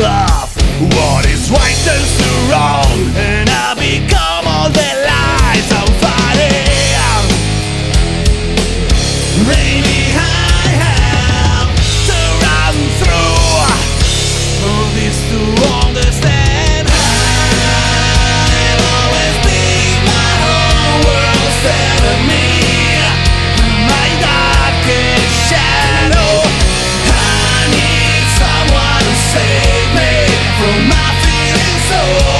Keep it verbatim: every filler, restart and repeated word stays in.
love. What is right turns to wrong, and I become all the lies I'm fighting. Maybe I have to run through all this to understand. I've always been my whole world's enemy, my darkest shadow. I need someone to save me from my feelings so